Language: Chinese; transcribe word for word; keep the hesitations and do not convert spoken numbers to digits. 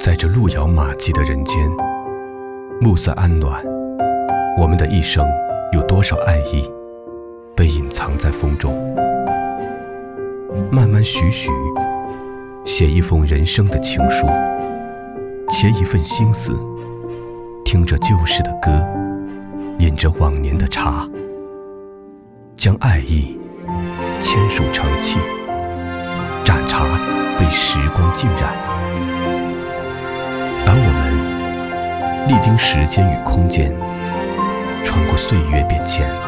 在这路遥马迹的人间，暮色安暖，我们的一生有多少爱意被隐藏在风中？慢慢徐徐，写一封人生的情书，写一份心思，听着旧时的歌，饮着往年的茶，将爱意签署成契，盏茶被时光浸染，而我们历经时间与空间，穿过岁月变迁。